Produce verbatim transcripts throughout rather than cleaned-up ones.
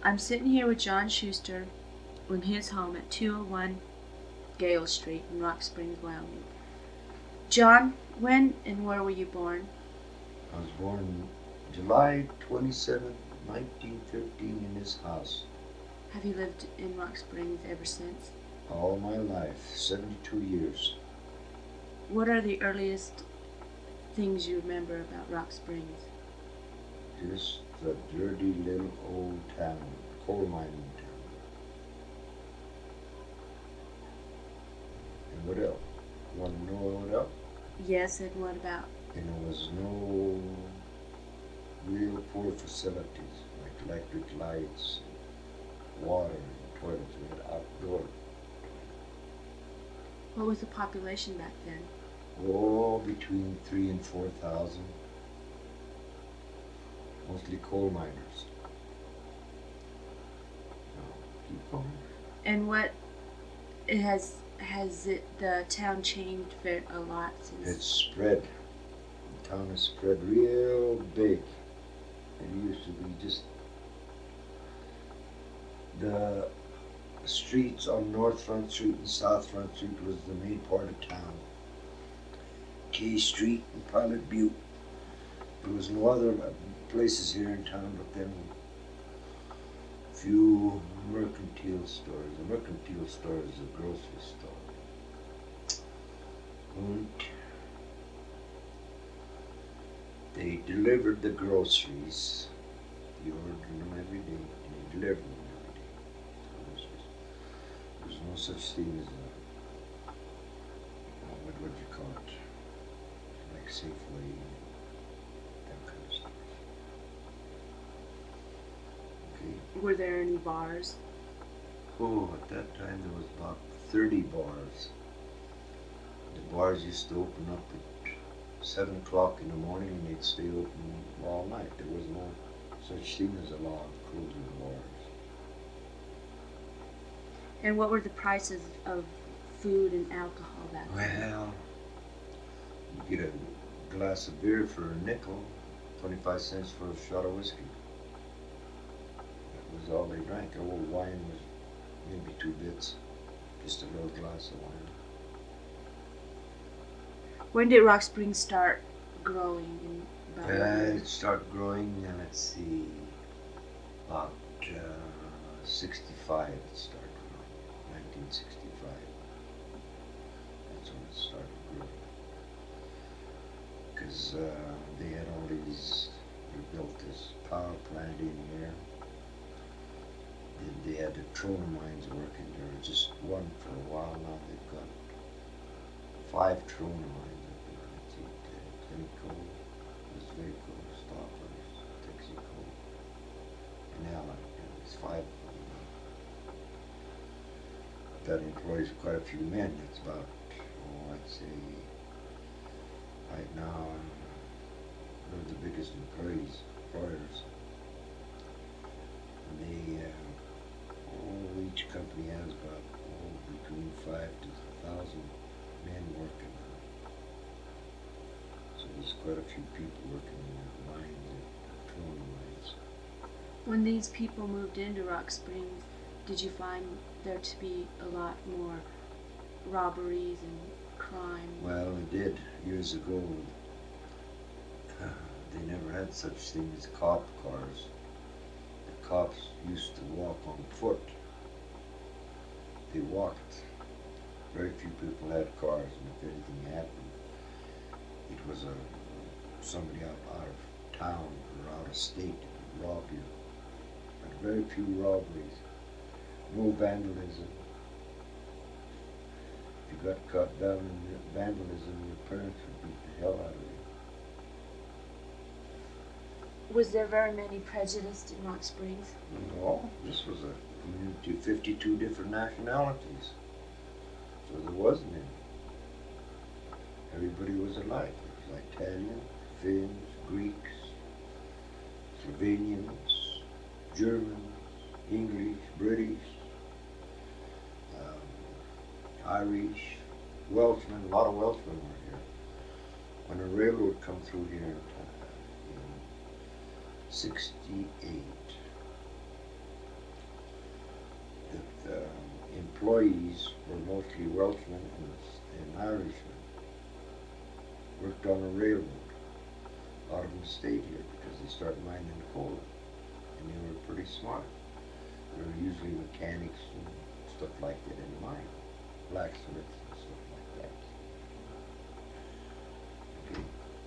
I'm sitting here with John Schuster in his home at two oh one Gale Street in Rock Springs, Wyoming. John, when and where were you born? I was born July twenty-seventh, nineteen fifteen in this house. Have you lived in Rock Springs ever since? All my life, seventy-two years. What are the earliest things you remember about Rock Springs? Just a dirty little old town, coal mining town. And what else? Want to know what else? Yes, and what about? And there was no real poor facilities like electric lights, water, and toilets. We had outdoor. What was the population back then? Oh, between three and four thousand. Mostly coal miners. No, keep going. And what it has has it the town changed very, a lot since? It's spread. The town has spread real big. It used to be just the streets on North Front Street and South Front Street was the main part of town. K Street and Pilot Butte. There was no other places here in town but then a few mercantile stores. A mercantile store is a grocery store. And they delivered the groceries. You ordered them every day and they delivered them every day. Groceries. There's no such thing as a, uh, what would you call it? Like Safeway, that kind of stuff. Okay. Were there any bars? Oh, at that time there was about thirty bars. The bars used to open up at seven o'clock in the morning and they'd stay open all night. There was no such thing as a law of closing the bars. And what were the prices of food and alcohol back then? Well, you get a glass of beer for a nickel, twenty-five cents for a shot of whiskey. That was all they drank. A old wine was maybe two bits, just a little glass of wine. When did Rock Springs start growing? In about Uh, it started growing, uh, let's see, about uh, sixty-five it started growing, nineteen sixty-five. That's when it started growing. Because uh, they had all these, they built this power plant in here. They, they had the trona mines working there, just one for a while. Now they've got five trona mines. Coal, Oswego, Stoppers, Texaco, and Allen. There's five of them. That employs quite a few men. It's about, oh, I'd say, right now, they're the biggest employees, employers. And they, uh, oh, each company has about, oh, between five to a thousand men working. There's quite a few people working in the mines and petroleum mines. When these people moved into Rock Springs, did you find there to be a lot more robberies and crime? Well, they did years ago. Uh, they never had such thing as cop cars. The cops used to walk on foot. They walked. Very few people had cars, and if anything happened, it was a somebody out, out of town or out of state that would rob you. But very few robberies. No vandalism. If you got caught down in vandalism, your parents would beat the hell out of you. Was there very many prejudiced in Rock Springs? No, this was a community of fifty-two different nationalities. So there wasn't any. Everybody was alike. It was Italian, Finns, Greeks, Slovenians, Germans, English, British, um, Irish, Welshmen. A lot of Welshmen were here. When the railroad come through here in, uh, in sixty-eight, employees were mostly Welshmen and, and Irishmen. Worked on a railroad. A lot of them stayed here because they started mining coal, and they were pretty smart. They were usually mechanics and stuff like that in the mine, blacksmiths and stuff like that. Okay.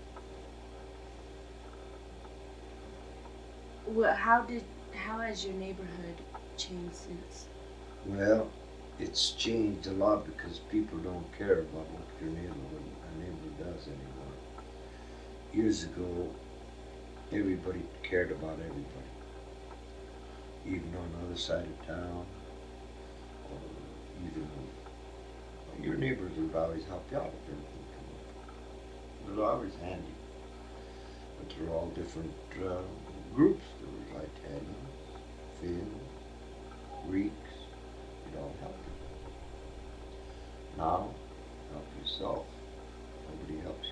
Well, how did how has your neighborhood changed since? Well, it's changed a lot because people don't care about what your neighborhood, a neighbor does anymore. Years ago, everybody cared about everybody, even on the other side of town, or even your neighbors would always help you out if anything came up. It was always handy, but they're all different uh, groups. There was Italians, Finns, Greeks. It all help you. Now, help yourself. Nobody helps you.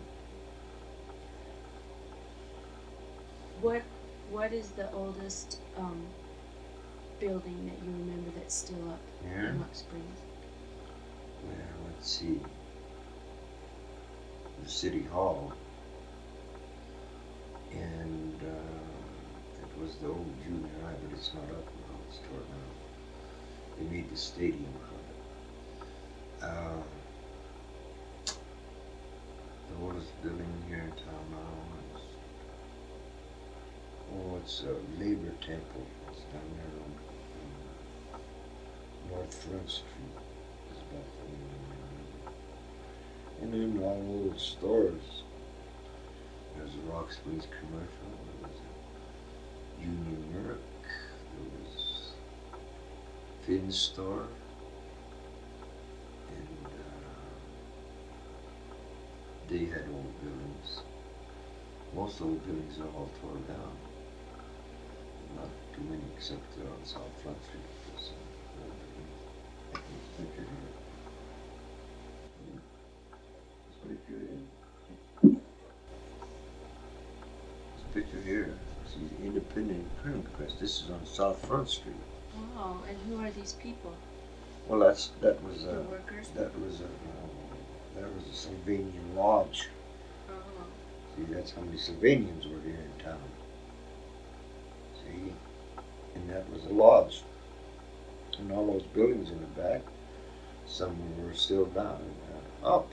What What is the oldest um, building that you remember that's still up Here? in Rock Springs? Well, let's see. The City Hall. And uh, it was the old junior high, but it's not up now. It's torn down. They made the stadium out of it. Uh, the oldest building here in town now is, oh, it's a Labor Temple. It's down there on um, North Front Street. It's about the And then all old stores. There's a Rock Springs commercial. There was a Union Merc. There was Finn's store. And uh, they had old buildings. Most old buildings are all torn down. Not too many except uh, on South Front Street. There's uh, old buildings. This picture here. This picture here. This picture here. See the Independent Printing Press. This is on South Front Street. Oh, and who are these people? Well, that's that was The a workers? that was a uh, that was a Sylvanian lodge. Oh. See, that's how many Sylvanians were here in town. See, and that was a lodge, and all those buildings in the back, some were still down, uh, up.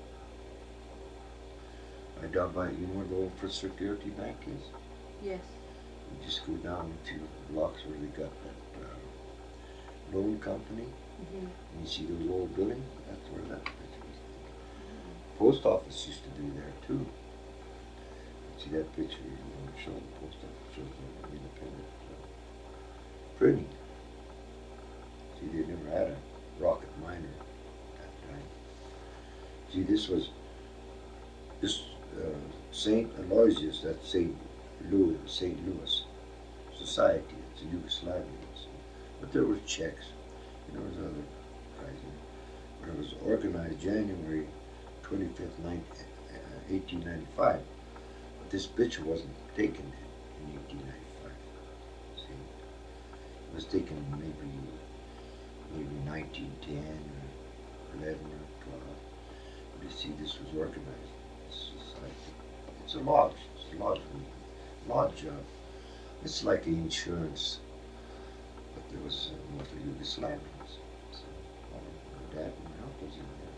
I down by, you know where the old First Security Bank is? Yes. You just go down a few blocks where they got that uh, loan company. Mm-hmm. And you see those old buildings? That's where that picture is. Mm-hmm. Post office used to be there too. See that picture? You want to show the post office, shows the independent uh, printing. See, they never had a rocket miner at that time. See, this was this uh, Saint Aloysius, that's Saint Louis, Saint Louis Society. It's a Yugoslavian. So. But there was Czechs. And there was other guys in it. But it was organized January twenty-fifth, eighteen ninety-five. But this picture wasn't taken in eighteen ninety-five. See? It was taken maybe maybe nineteen ten or eleven or twelve. But you see, this was organized. This society. It's a lodge. It's a lodge. Lodge. Uh, it's like the insurance. But there was uh, mostly Yugoslavians. So all of my dad and my uncles in there.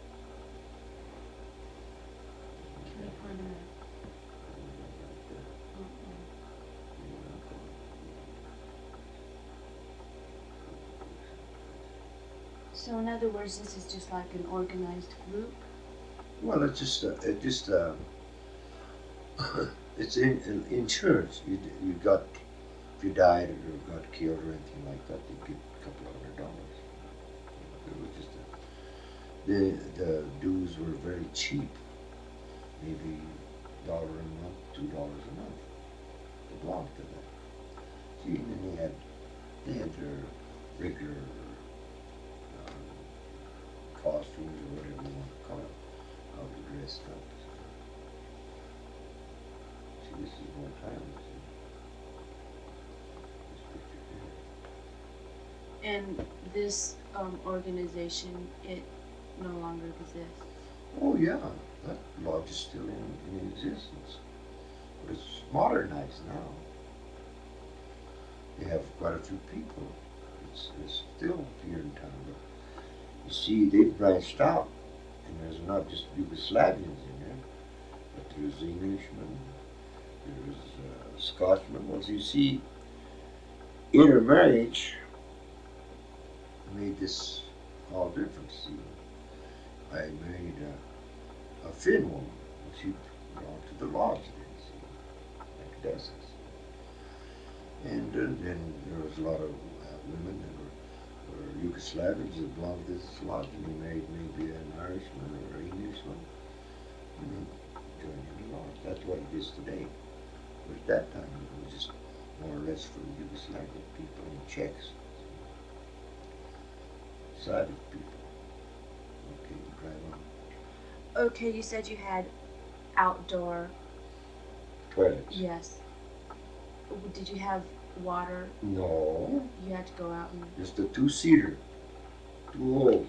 Can I find a So in other words, this is just like an organized group? Well, it's just, uh, it just, uh, it's in, in insurance. You, you got, if you died or got killed or anything like that, you get a couple of hundred dollars. It was just, a, the, the dues were very cheap. Maybe a dollar a month, two dollars a month. It belonged to that. See, and then they had, they had their regular um, costumes or whatever you want to call it, how to dress up. See, this is more time. See? This picture here. And this um, organization, it no longer exists. Oh yeah, that lodge is still in, in existence, but it's modernized now. They have quite a few people. It's, it's still here in town, but you see, they've branched out, and there's not just Yugoslavians in there, but there's Englishmen, there's uh, Scotchmen. Well, you see, intermarriage made this all different. See, I married a, a Finn woman. She belonged to the lodge then, see, like Dessa. And uh, then there was a lot of uh, women that were, were Yugoslavians that belonged to this lodge, and they married maybe an Irishman or an Englishman, and then joined in the lodge. That's what it is today. But at that time, it was just more or less for the Yugoslavian people and Czechs, Slavic people. Okay, drive on. Okay, you said you had outdoor. Toilets. Yes. Did you have water? No. You had to go out and. Just a two-seater, two holes.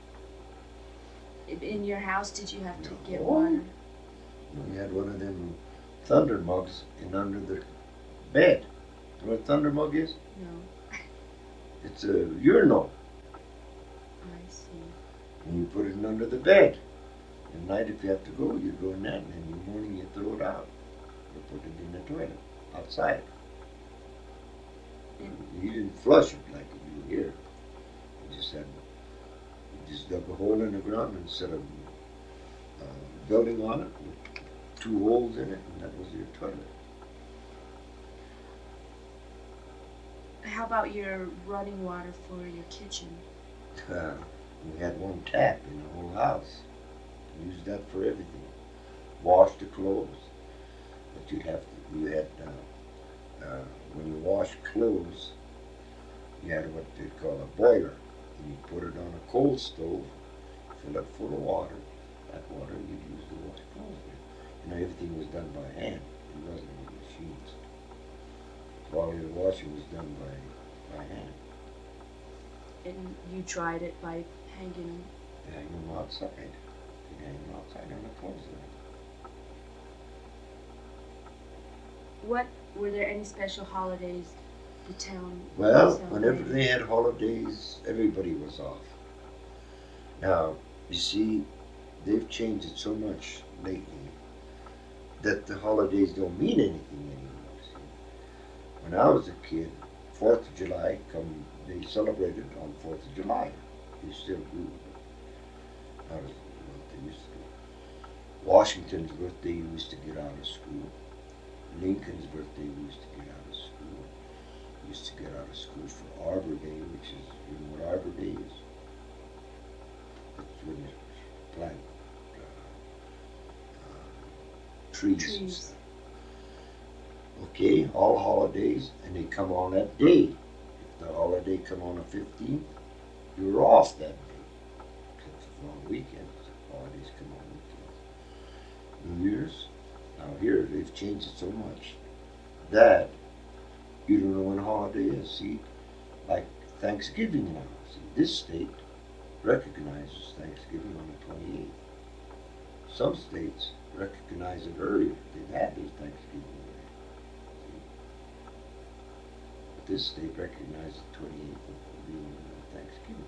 In your house, did you have to No. get water? We had one of them thunder mugs in under the bed. You know what a thunder mug is? No. It's a urinal, I see. and you put it in under the bed. At night, if you have to go, you go in that, and in the morning you throw it out. You put it in the toilet outside. And You didn't flush it like you do here. You just had, you just dug a hole in the ground and set a uh, building on it with two holes in it, and that was your toilet. how about your running water for your kitchen? Uh, we had one tap in the whole house. We used that for everything. Wash the clothes, but you'd have to. You had uh, uh, when you wash clothes, you had what they call a boiler, and you put it on a coal stove, fill it full of water. That water you'd use to wash clothes with. You know, everything was done by hand. It wasn't with machines. So all your washing was done by by hand. And you dried it by hanging. You hang them outside. You hang them outside on the clothesline. What were there any special holidays the town Well, celebrated? whenever they had holidays, everybody was off. Now, you see, they've changed it so much lately that the holidays don't mean anything anymore. See? When I was a kid, Fourth of July, come they celebrated on Fourth of July. They still do. Not as what they used to do. Washington's birthday we used to get out of school. Lincoln's birthday we used to get out of school. We used to get out of school for Arbor Day, which is, you know what Arbor Day is? That's when you plant uh, uh, trees. and Trees. stuff. Okay, all holidays, and they come on that day. If the holiday come on the fifteenth, you're off that day. Except for on weekends. Holidays come on weekends. New Year's, now here they've changed it so much that you don't know when holiday is. See, like Thanksgiving now. See, this state recognizes Thanksgiving on the twenty-eighth. Some states recognize it earlier. They've had their Thanksgiving already. See? But this state recognizes the twenty-eighth of being uh, Thanksgiving.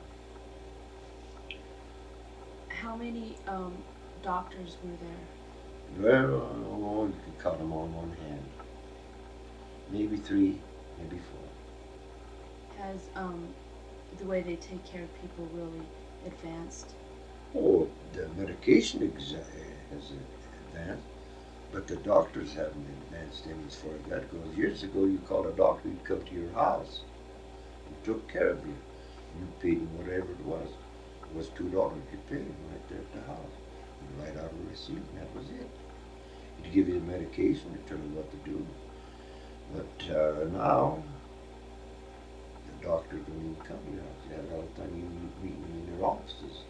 How many um, doctors were there? Well, oh, you can count them on one hand. Maybe three, maybe four. Has um, the way they take care of people really advanced? Oh, the medication exa- has advanced, but the doctors haven't advanced any as far as that goes. Years ago, you called a doctor, he'd come to your house. He took care of you. You paid him whatever it was. It was two dollars. You paid him right there at the house. He'd write out a receipt, and that was it. He'd give you the medication, he'd tell you what to do. But uh, now, the doctor don't even come to your house. You have it all the time. You meet them in their offices.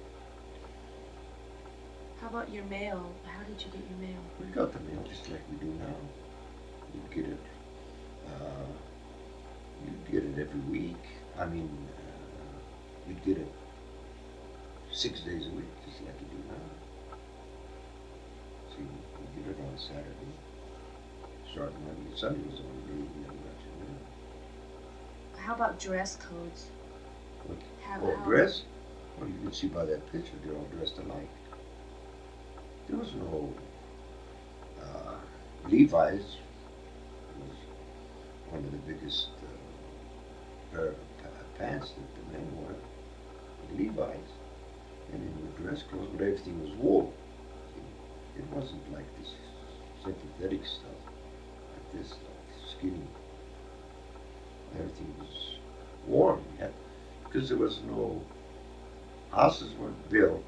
How about your mail? How did you get your mail? We got the mail just like we do now. You get it. Uh, you get it every week. I mean, uh, you'd get it six days a week, just like you do now. So you, you get it on Saturday. Starting on Sunday was the only day you never got your mail. How about dress codes? What? How, Oh, how, dress? Well, you can see by that picture, they're all dressed alike. There was no uh, Levi's was one of the biggest uh, pair of pa- pants that the men wore. Levi's, and then with dress clothes, but everything was wool. See, it wasn't like this synthetic stuff, like this stuff, skinny. Everything was warm, yeah, because there was no houses weren't built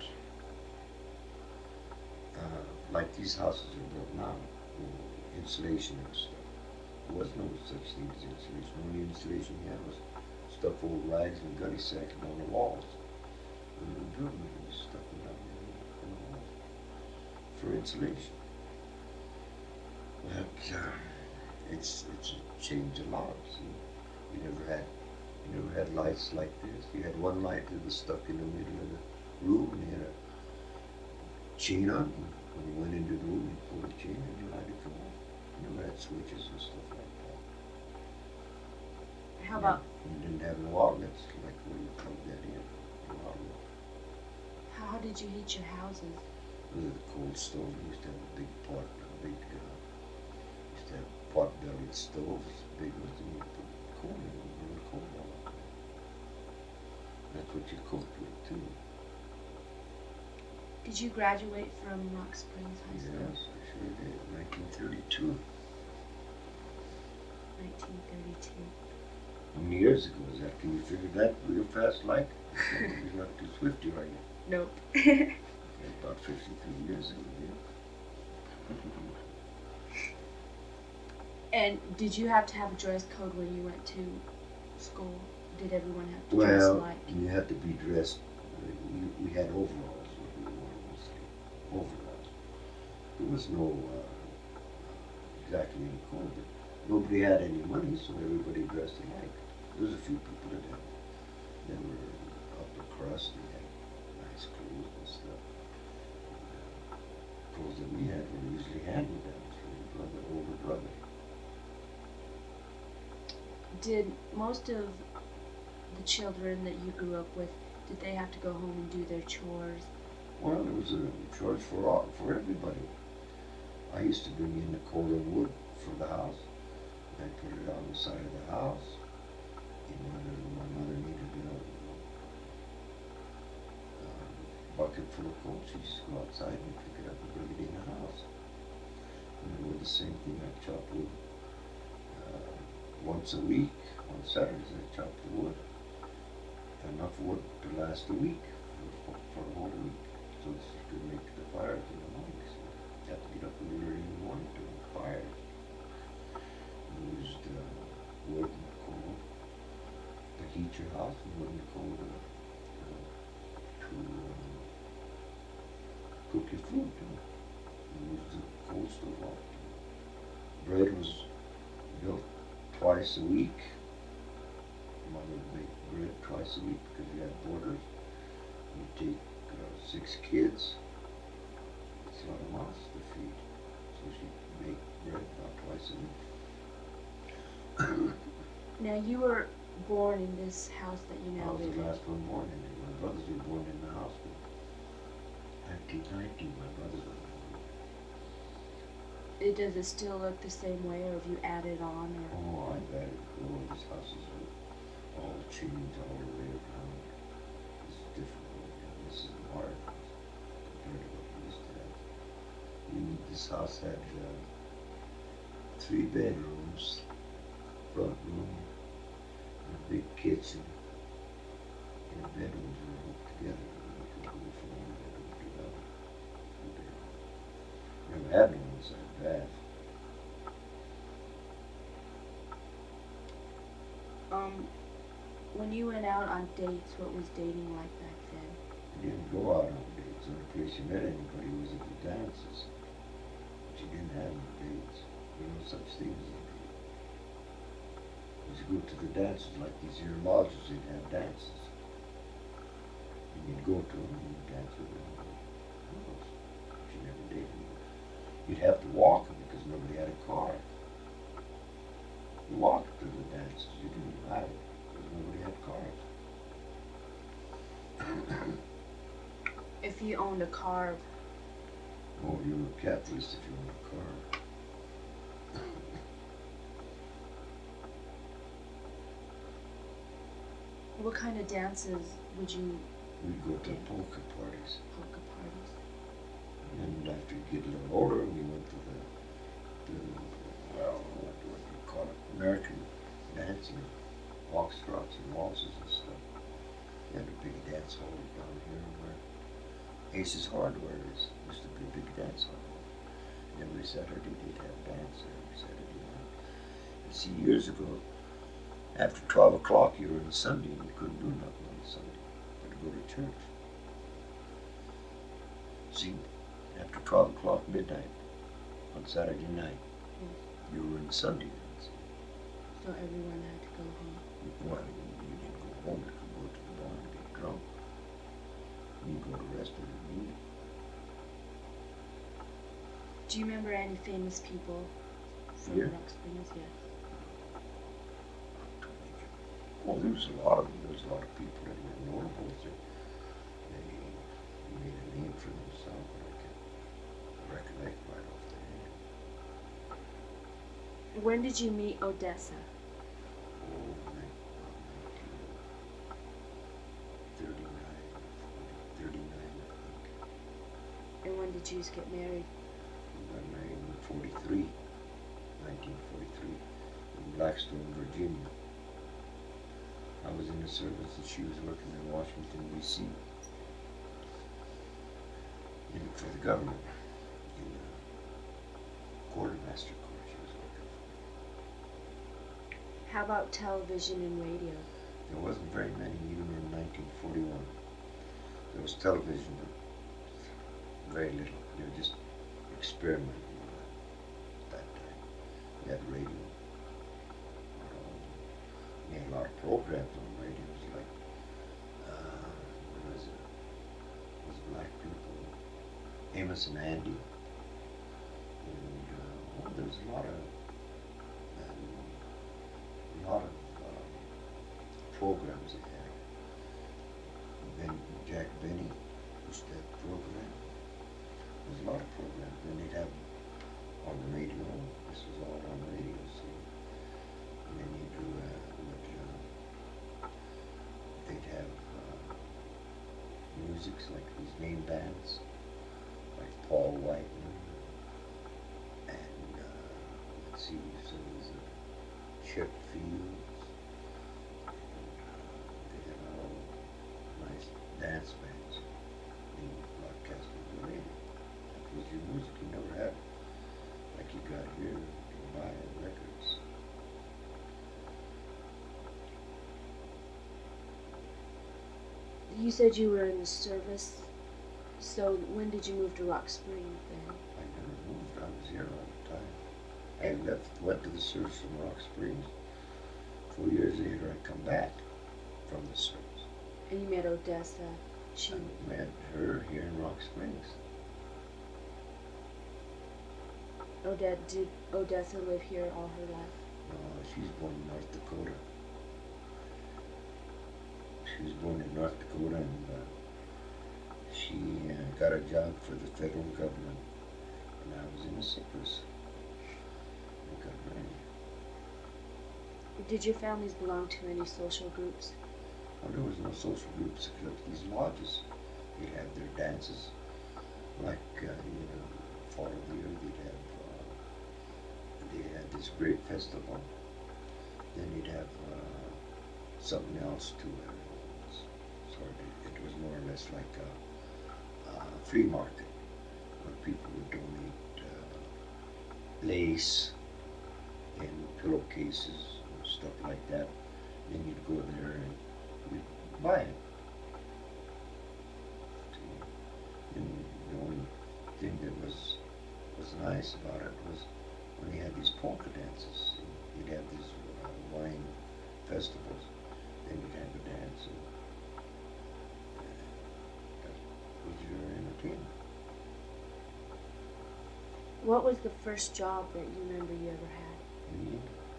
uh, like these houses are built now, with insulation and stuff. There was no such thing as insulation. The only insulation you had was stuff old rags and gunny sacks on the walls. When they were building it, was stuff down there on the walls for insulation. But uh, it's it's changed a lot. See, you never had you never had lights like this. You had one light that was stuck in the middle of the room, and you had a chain on. And when you went into the room, you pulled the chain and you light it come on. You never had switches and stuff like that. how about You didn't have no outlets like where you plug that in. No outlet. how did you heat your houses? With a cold stove, we used to have a big pot, a big, uh, used to have pot-bellied stoves, big ones, and you put coal in them, and the coal all up there. That's what you cooked with, too. Did you graduate from Rock Springs High School? Yes, I sure did, nineteen thirty-two. nineteen thirty-two. How many years ago was that? Can you figure that real fast, like? You're not too swifty, are you? Nope. About fifty-three years ago, yeah. And did you have to have a dress code when you went to school? Did everyone have to dress Well, alike? you had to be dressed. We, we had overalls. What we wore mostly overalls. There was no uh, exactly any code, but nobody had any money, so everybody dressed alike. There was a few people that had that were upper crust. They had nice clothes and stuff. Uh, clothes that we had were usually hand-me-downs from your brother, older brother. Did most of the children that you grew up with, did they have to go home and do their chores? Well, it was a chores for all, for everybody. I used to bring in the coal and wood for the house. I put it on the side of the house. And when my mother needed a um, bucket full of coal, she used to go outside and pick it up and bring it in the house. And it was the same thing. I chopped wood uh, once a week. On Saturdays, I chopped the wood. Enough wood to last a week for, for a whole week, so that you could make the fires in the morning. So you have to get up really early in the morning to make fires. You used uh, wood and coal to heat your house, and wood and coal to, uh, to um, cook your food too. You used the coal stove off. Bread was built twice a week. Mother would make bread twice a week because we had boarders. We'd take uh, six kids. It's a lot of mouths to feed. So she'd make bread about twice a week. Now you were born in this house that you I now was live the in. last one born in it. My brothers were born in the house in nineteen nineteen. My brothers were born. It, does it still look the same way, or have you added on? Or Oh, I've added. Oh, these houses were all changed all the way around. It's different. Yeah, this is a hard house compared to what we used to have. We, this house had uh, three bedrooms, front room, and a big kitchen. And the bedrooms were hooked together. You could go from one bedroom to the other. Never had no inside bath. um, when you went out on dates, what was dating like back then? You didn't go out on dates. The only place you met anybody was at the dances. But you didn't have no dates. There were no such things as a date. You go to the dances, like these here lodges, they'd have dances. And you'd go to them and you'd dance with them. But you never did. You'd have to walk them because nobody had a car. You walked to the dances, you didn't ride it because nobody had cars. If you owned a car, Oh, you were a capitalist if you owned a car. what kind of dances would you We'd go to Okay. polka parties. polka parties? And then after you get a little older, we went to the, the well, what do you call it, American dancing, foxtrots and waltzes and stuff. We had a big dance hall down here where Ace's Hardware is. Used to be a big dance hall. And every Saturday they'd have dance there every Saturday night. And see, years ago, after twelve o'clock, you were on Sunday and you couldn't do nothing on Sunday. You had to go to church. See, after twelve o'clock midnight on Saturday night, Yes. you were in Sunday dance. So everyone had to go home. Well, you, you didn't go home, you could go to the bar and get drunk. You go to the rest of the meeting. Do you remember any famous people from Here? Rock Springs? Yes. Well, there was a lot of there was a lot of people that were notable. They, they made a name for themselves, but I can't recollect right off the head. When did you meet Odessa? Oh, nineteen thirty-nine, thirty-nine, I think. And when did you get married? We got married in forty-three, nineteen forty-three, in Blackstone, Virginia. I was in the service and she was working in Washington, D C in, for the government, in the quartermaster corps she was working for. How about television and radio? There wasn't very many even in nineteen forty-one. There was television, but very little. They were just experimenting with it at that time. We had radio. We had a lot of programs on radios, like, uh, what was it? It was black people, Amos and Andy. And, uh, oh, there was a lot of, um, a lot of um, programs they had. Ben, Jack Benny used to have a program. There was a lot of programs. Then they'd have on the radio. This was all on the radio, so. And then you do, uh, what, uh, they'd have uh, musics like these name bands, like Paul Whiteman, and uh, let's see, so there's a Chip Fields, and uh, they had all nice dance bands being broadcast on the radio. That was your music, you never had it like you got here, you can buy records. You said you were in the service. So when did you move to Rock Springs then? I never moved. I was here all the time. I left, went to the service from Rock Springs. Four years later, I come back from the service. And you met Odessa. She I met her here in Rock Springs. Odette did Odessa live here all her life? Uh, she's born in North Dakota. She was born in North Dakota, and uh, she uh, got a job for the federal government. And I was in the service. I got married. Did your families belong to any social groups? Well, there was no social groups except these lodges. They'd have their dances, like uh, you know, fall of the year. They'd have uh, they had this great festival. Then you'd have uh, something else too. It was sort of, it was more or less like a, a flea market where people would donate uh, lace and pillowcases and stuff like that. Then you'd go there and you'd buy it. See? And the only thing that was was nice about it was when they had these polka dances. You'd have these uh, wine What was the first job that you remember you ever had? Me,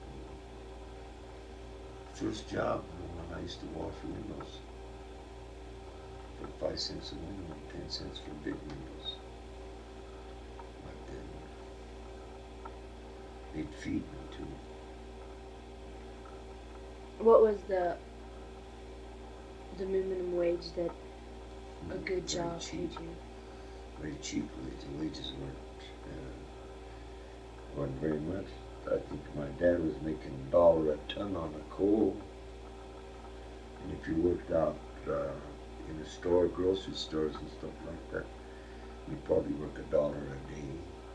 first job when I used to wash windows for five cents a window and ten cents for big windows. But then they'd feed me too. What was the the minimum wage that a good Very job cheap. paid you? Very cheap wage. The wages weren't uh, weren't very much. I think my dad was making a dollar a ton on the coal, and if you worked out uh, in a store, grocery stores and stuff like that, you'd probably work a dollar a day.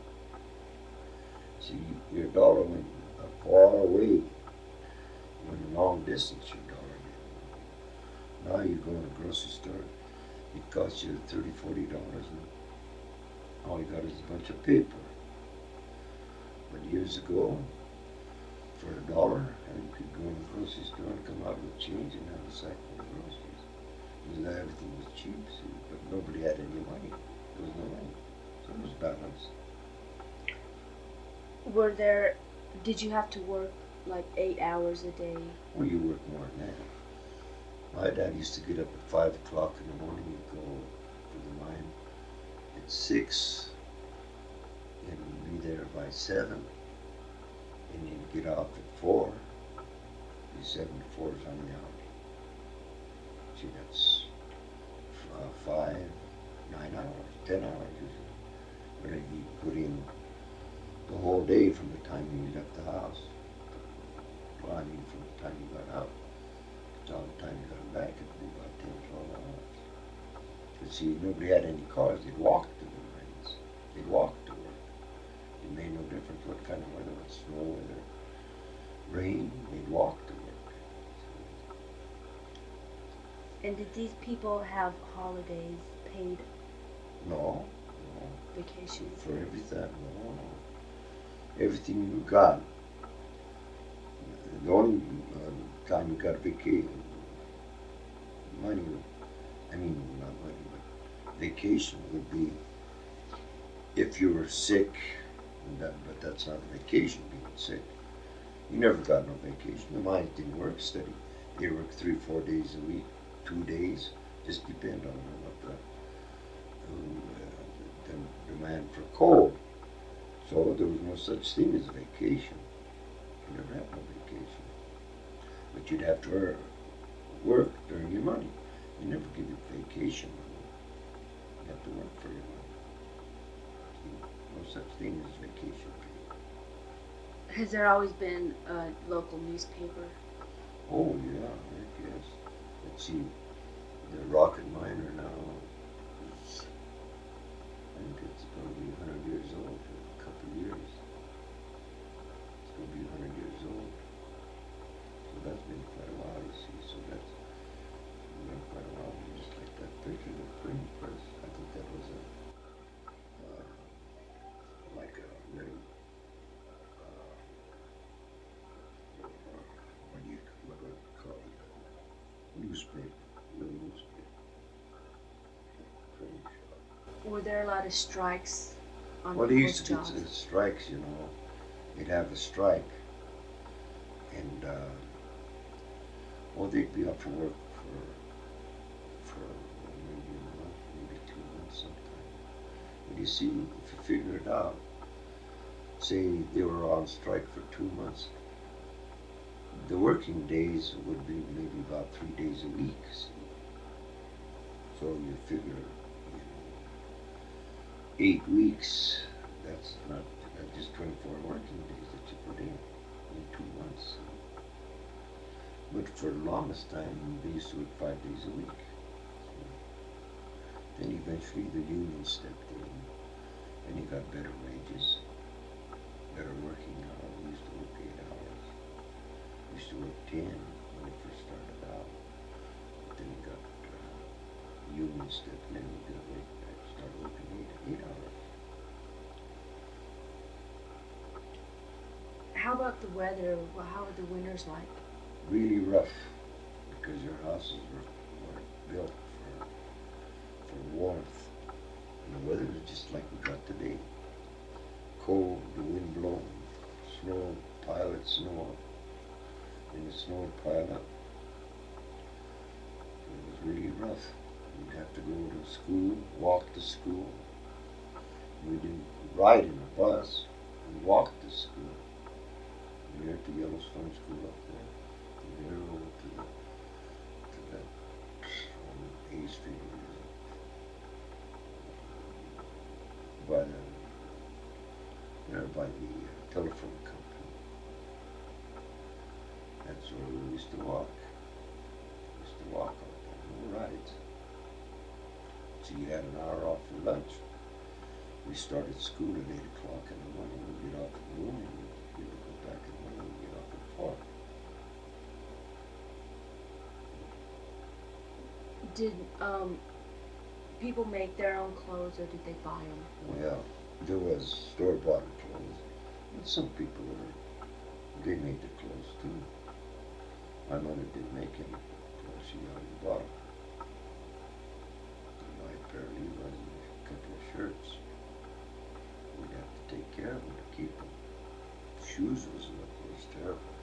See, your dollar went far away. You went a long distance, your dollar did. Now you go in a grocery store, it costs you thirty, forty dollars, and all you got is a bunch of paper. But years ago, for a dollar, you could go in the grocery store and come out with change and have a sack full of groceries. Because everything was cheap, see, but nobody had any money. There was no money. So it was balanced. Were there, did you have to work like eight hours a day? Well, you work more than that. My dad used to get up at five o'clock in the morning and go to the mine at six and be there by seven, and then get off at four. Be seven to four is how many hours? See, that's uh, five, nine hours, ten hours usually. But he put in the whole day from the time he left the house. Well, I mean, from the time he got out till the time he got back, it'd be about ten, twelve hours. But see, nobody had any cars. They'd walk to the mines. They'd walk to work. It made no difference what kind of weather, what snow, weather, rain, they'd walk to work. And did these people have holidays, paid No, no. vacations? For everything, no, no. Everything you got. The only uh, time you got vacation, money, I mean, not money, but vacation would be if you were sick, and that, but that's not a vacation, being sick. You never got no vacation. The mines didn't work steady. They worked three, four days a week, two days, just depend on what the, uh, the demand for coal. So there was no such thing as vacation. You never had no vacation. But you'd have to work during your money. You never give you vacation money. You have to work for your money. No such thing as vacation pay. Has there always been a local newspaper? Oh yeah, heck yes. Let's see, the rocket miner now is, I think it's going to be a hundred years old in a couple of years. It's going to be a hundred years old. So that's been quite a while, you see. So that's been quite a while. Just like that picture of the printing press. I think that was a uh, like a little uh, what do you what do you call it? Newspaper, little newspaper. Printing shop. Were there a lot of strikes on Well, they people's used to jobs? get strikes, you know. They'd have a strike, and uh, well, they'd be up for work for for maybe a month, maybe two months sometimes. But you see, if you figure it out, say they were on strike for two months, the working days would be maybe about three days a week. See? So you figure, you know, eight weeks. That's not that's just twenty-four working days that you put in in two months. But for the longest time, they used to work five days a week. Then eventually the union stepped in, and you got better wages, better working hours. We used to work eight hours. We used to work ten when it first started out. But then you got uh, union stepped in, you got work, started working eight, eight hours. How about the weather? Well, how are the winters like? Really rough, because your houses were, were built for for warmth. And the weather was just like we got today. cold, the wind blowing, snow, pile of snow up. And the snow would pile up. It was really rough. We'd have to go to school, walk to school. We didn't ride in a bus. We walked to school. We were at the Yellowstone School up there. From there over to the to that on A Street by the there by the uh, telephone company. That's where we used to walk. We used to walk on no rides. So you had an hour off for lunch. We started school at eight o'clock in the morning. We'd get off at noon and we'd go back in the morning and get off at four. Did um, people make their own clothes or did they buy them? Well, there was store-bought clothes. And some people, were, they made the clothes too. My mother didn't make any clothes. She always bought them. Could buy a pair of Levi's and a couple of shirts. We'd have to take care of them to keep them. Shoes was what was terrible.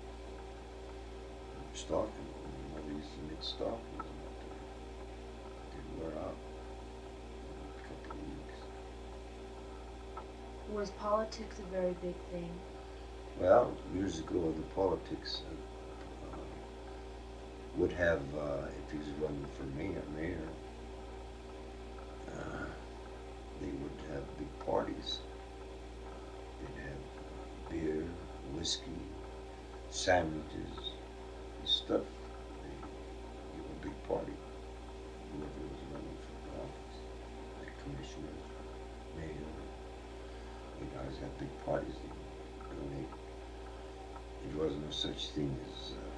Stockings, my mother used to knit stockings and that they'd wear out in a couple of weeks. Was politics a very big thing? Well, years ago, the politics uh, uh, would have, uh, if he was running for mayor, mayor uh, they would have big parties. They'd have uh, beer, whiskey, sandwiches, and stuff. They give a big party. Whoever was running for the office, like commissioners, mayor, they'd always have big parties. They donate. There was no such thing as uh,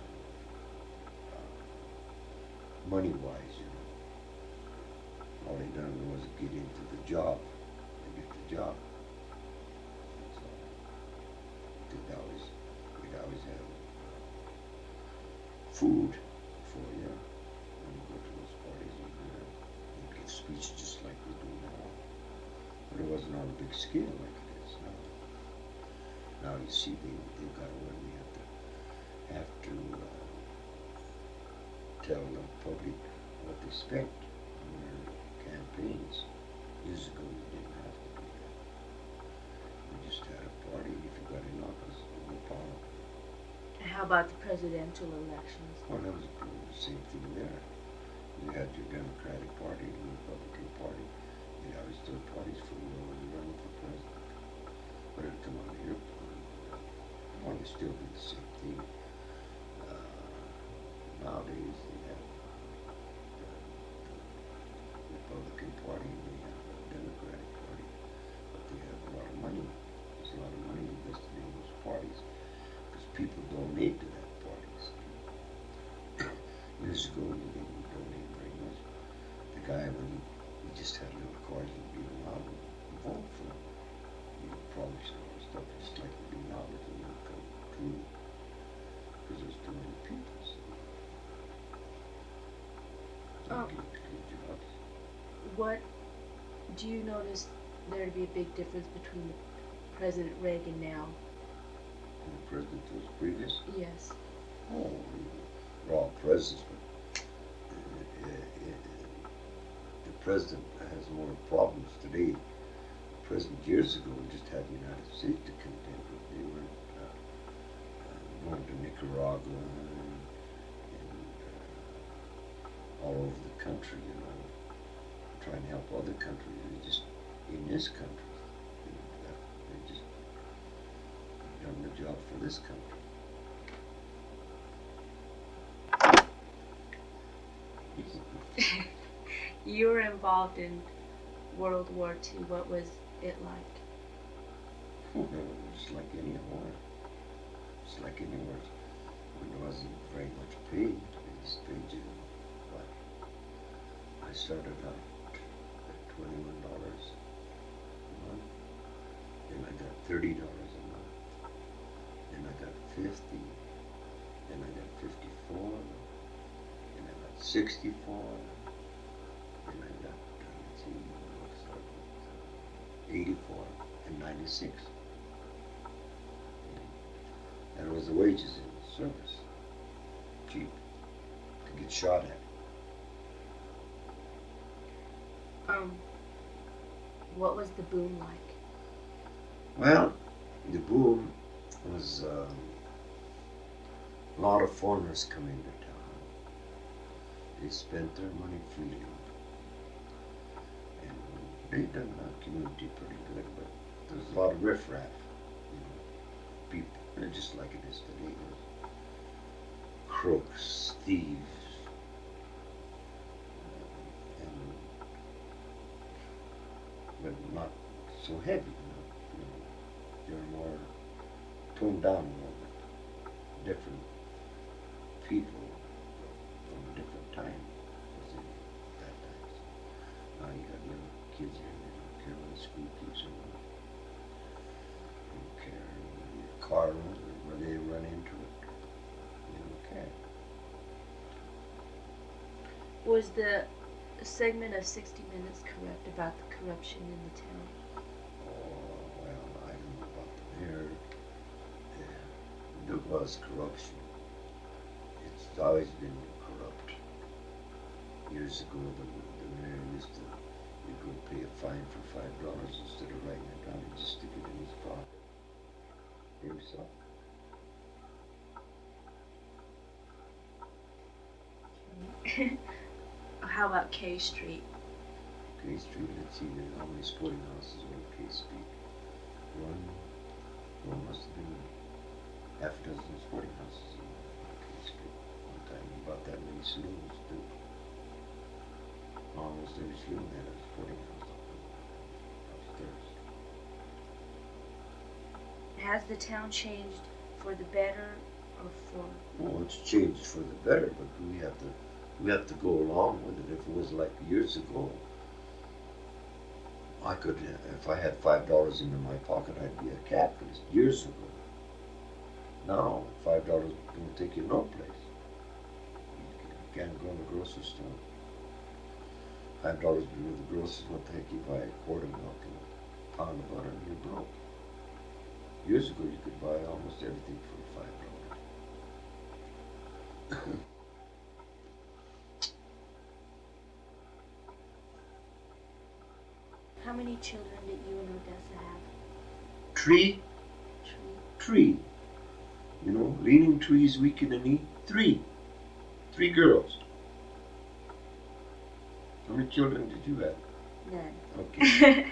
uh, money-wise, you know. All they done was get into the job and get the job. That's all. They'd always, we'd always have food for you when you go to those parties. And you'd give speeches just like we do now. But it wasn't on a big scale like it is now. Now you see they, they've got where we have to, have to uh, tell the public what they spent on their campaigns. Years ago you didn't have to do that. You just had a party. If you got in office, no problem. How about the presidential elections? Well, that was the same thing there. You had your Democratic Party and the Republican Party. They always throw parties for whoever was running for president. But it'd come out of your party. Well, they still do the same thing. Uh, nowadays, they have the Republican Party and they have the Democratic Party. But they have a lot of money. There's a lot of money invested in those parties. Because people donate to that parties. Years ago, you didn't donate very much. The guy, when he, he just had a little card, he'd be allowed to vote for him. He would promise all the stuff just like it would be now, but it wouldn't come true. Because there's too many people. So. Oh. Get good jobs. What do you notice there to be a big difference between President Reagan now? And the president was previous? Yes. Oh, we're all presidents, but uh, uh, uh, the president has more problems today. The president years ago just had the United States to contend with. They were uh, uh, going to Nicaragua and, and uh, all over the country, you know, trying to help other countries. They just in this country, you know, that, they just done the job for this country. You were involved in World War Two. What was it like? Well, just like any war. Just like anywhere. When there wasn't very much paid, they just paid you what? I started out at twenty-one dollars a month. Then I got thirty dollars a month. Then I got fifty. Then I got fifty-four. Then I got sixty-four. Then I got, uh, let's see, eighty-four and ninety. ninety-six. And it was the wages in the service. Cheap to get shot at. Um, what was the boom like? Well, the boom was um, a lot of foreigners coming to town. They spent their money freely. And they done the community pretty good, but there's a lot of riffraff, you know, people. They're just like it is today. There's crooks, thieves, and but not so heavy. You know, they're more toned down a little bit. Different people from a different time. Was in that time. Now you got young kids here. They don't care what the school keeps them. They don't care whether your car runs or whether they run into it. They don't care. Was the segment of sixty minutes correct about the corruption in the town? Oh, well, I don't know about the mayor. Yeah, there was corruption. It's always been corrupt. Years ago, the, the mayor used to, you'd go pay a fine for five dollars instead of writing it down, he'd just stick it in his pocket. Himself. How about K Street? K Street, let's see, there's how many sporting houses on K Street? One, one must have been half a dozen sporting houses on K Street. One time, about that many saloons, too. Almost every saloon had a sporting house upstairs. Has the town changed for the better or for? Well, it's changed for the better, but we have to, we have to go along with it. If it was like years ago, I could, if I had five dollars in my pocket, I'd be a capitalist. Years ago. Now, five dollars don't take you no place. You can't go in the grocery store. Five dollars to go to the grocery store, take you buy a quart of milk and a pound of butter, and you're broke. Years ago, you could buy almost everything for five dollars. How many children did you and Odessa have? Tree, Tree. tree. You know, leaning trees weak in the knee. Three. Three girls. How many children did you have? None. Okay.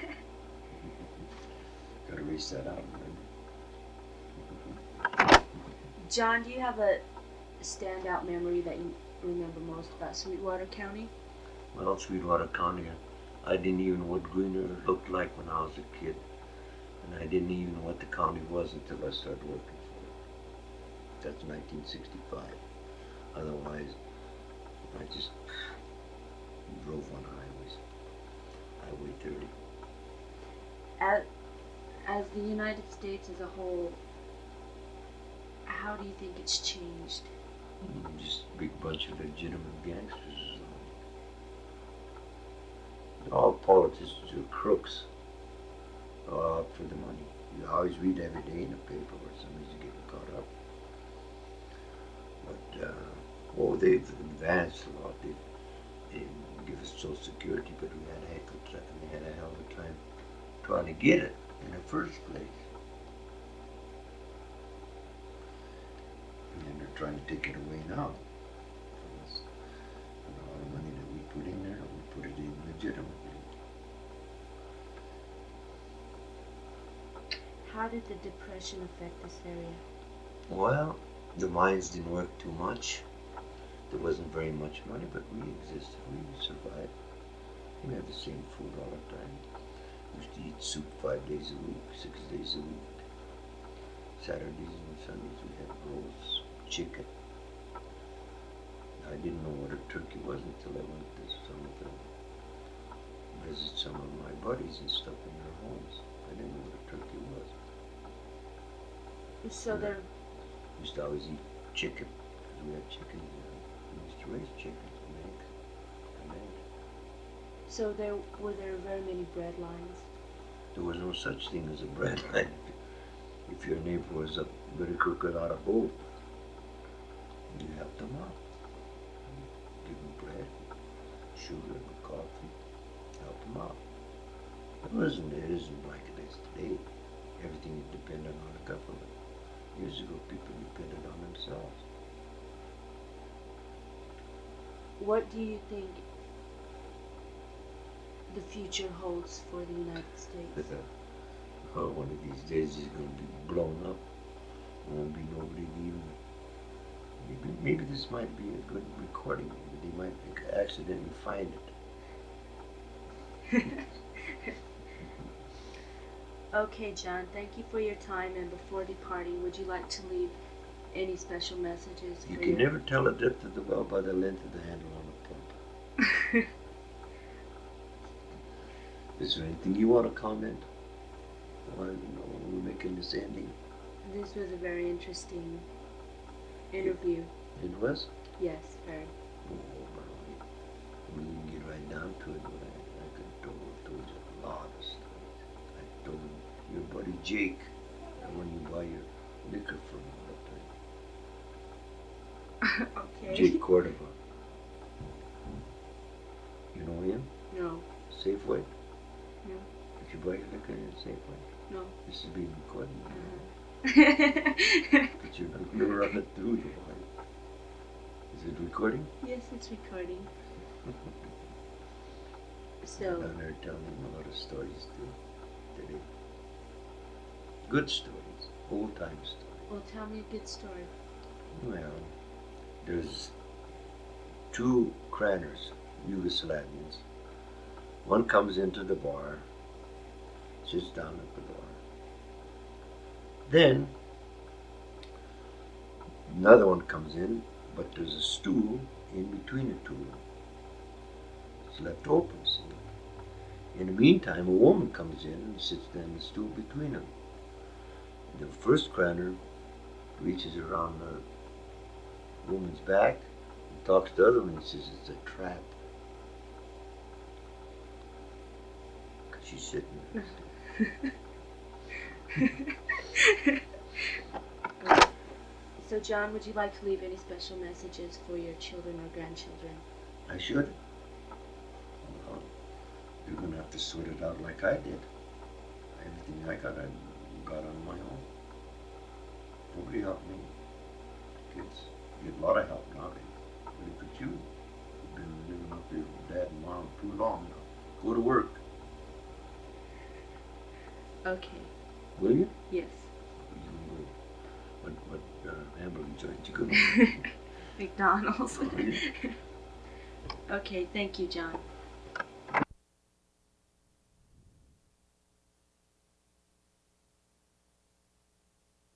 Gotta erase that out, remember? John, do you have a standout memory that you remember most about Sweetwater County? Well, Sweetwater County, I didn't even know what Greener looked like when I was a kid. And I didn't even know what the county was until I started working for it. That's nineteen sixty-five. Otherwise, I just drove on highways. Highway thirty. As, as the United States as a whole, how do you think it's changed? Mm, Just a big bunch of legitimate gangsters. All politicians are crooks. All out for the money. You always read every day in the paper where somebody's getting caught up. But, uh, oh, they've advanced a lot. They, they give us Social Security, but we had a heck of a time. We had a hell of a time trying to get it in the first place. And they're trying to take it away now from us. And all the money that we put in there, we put it in legitimately. How did the Depression affect this area? Well, the mines didn't work too much. There wasn't very much money, but we existed. We survived. We had the same food all the time. We used to eat soup five days a week, six days a week. Saturdays and Sundays we had roast chicken. I didn't know what a turkey was until I went to some of them, visit some of my buddies and stuff in their homes. I didn't know what a turkey was. So Yeah. there, We used to always eat chicken, because we had chickens. Uh, we used to raise chickens and eggs. And eggs. so there were there very many bread lines. There was no such thing as a bread line. If your neighbor was a very cook without a boat, you helped them out. Give them bread, sugar, coffee, help them out. It wasn't, it isn't like it is today. Everything is dependent on the government. Years ago, people depended on themselves. What do you think the future holds for the United States? Oh, one of these days it's going to be blown up. There won't be nobody even. Maybe, maybe this might be a good recording. Maybe they might accidentally find it. Okay, John, thank you for your time, and before departing, would you like to leave any special messages for You can your... never tell the depth of the well by the length of the handle on the pump. Is there anything you want to comment on, you know, when we're making this ending? This was a very interesting interview. It was? Yes, very. Oh, well, I mean, you can get right down to it, but I, I could have told, told you a lot of stories. I told your buddy Jake, the one you buy your liquor from all the time. Okay. Jake Cordova. You know him? No. Safeway? No. Did you buy your liquor in Safeway? No. This is being recorded. Uh-huh. But you're not going to run it through the line. Is it recording? Yes, it's recording. So. Down there telling him a lot of stories too today. Good stories, old time stories. Well, tell me a good story. Well, there's two cranners, Yugoslavians. One comes into the bar, sits down at the bar. Then another one comes in, but there's a stool in between the two. It's left open, see. In the meantime, a woman comes in and sits down in the stool between them. The first cranner reaches around the woman's back and talks to the other one and says it's a trap. Because she's sitting there. So, John, would you like to leave any special messages for your children or grandchildren? I should. Well, you're going to have to sort it out like I did. Everything I got, I got on my own. Nobody helped me. Kids get a lot of help now. They look at you. You've been living up your dad and mom too long now. Go to work. Okay. Will you? Yes. You will. What, what uh, hamburger joint you going to McDonald's. Oh, yeah. Okay, thank you, John.